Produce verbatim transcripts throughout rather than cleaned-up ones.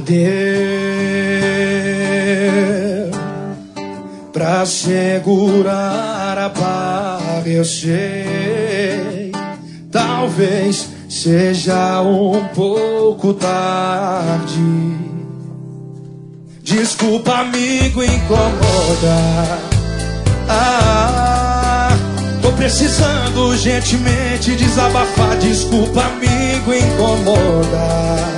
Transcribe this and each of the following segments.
deu pra segurar a barra, eu sei. Talvez seja um pouco tarde. Desculpa, amigo, incomodar. Ah, tô precisando urgentemente desabafar. Desculpa, amigo, incomodar.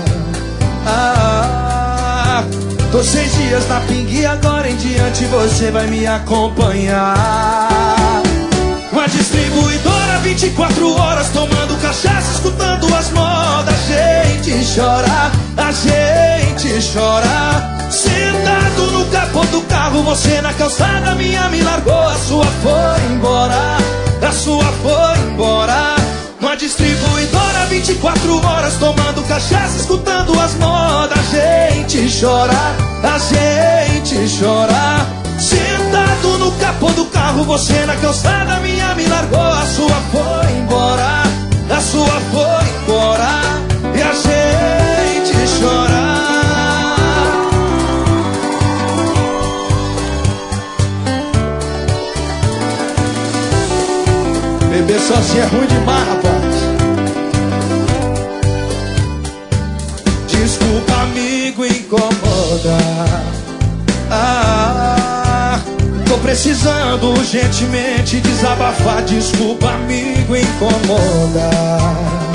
Ah, tô seis dias na pinga e agora em diante você vai me acompanhar. Uma distribuidora vinte e quatro horas tomando cachaça, escutando as modas. A gente chora, a gente chora. Sentado no capô do carro, você na calçada minha me largou. A sua foi embora, a sua foi embora. Uma distribuidora vinte e quatro horas tomando cachaça, escutando as modas. A gente chora, a gente chora. Sentado no capô do carro, você na calçada minha me largou. A sua foi embora, a sua foi embora. E a gente chora. Beber sozinho é ruim demais, rapaz. Desculpa, amigo, incomodar. Ah, tô precisando urgentemente desabafar. Desculpa, amigo, incomodar.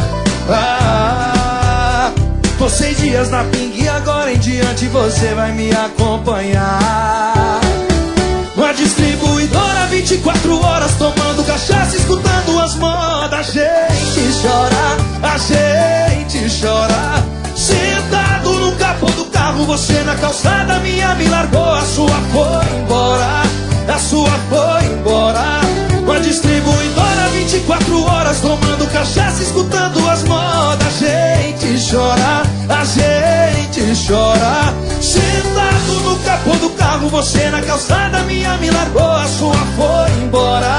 Ah, tô seis dias na pinga e agora em diante você vai me acompanhar. Uma distribuidora vinte e quatro horas tomando cachaça, escutando as modas. A gente chora, a gente chora. Sentado no capô do carro, você na calçada minha me largou. A sua foi embora, a sua foi embora. Uma distribuidora vinte e quatro horas tomando cachaça, escutando as modas. A gente chora, a gente chora. Sentado no capô do carro, você na calçada minha me largou. A sua foi embora,